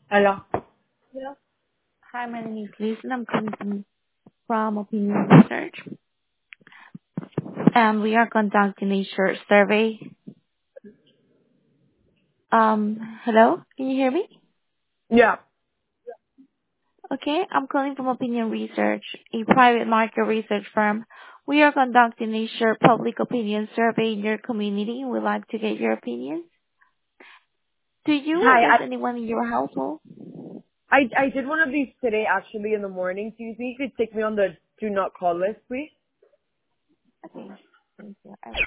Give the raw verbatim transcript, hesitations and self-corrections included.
Hello. Hello. Hi, my name is Liz, and I'm calling from from Opinion Research, and we are conducting a short survey. Um, hello, can you hear me? Yeah. Okay, I'm calling from Opinion Research, a private market research firm. We are conducting a short public opinion survey in your community. We'd like to get your opinion. Do you or Hi. does I, anyone in your household? I I did one of these today actually in the morning. Do you think you could take me on the do not call list, please? Okay, thank you. I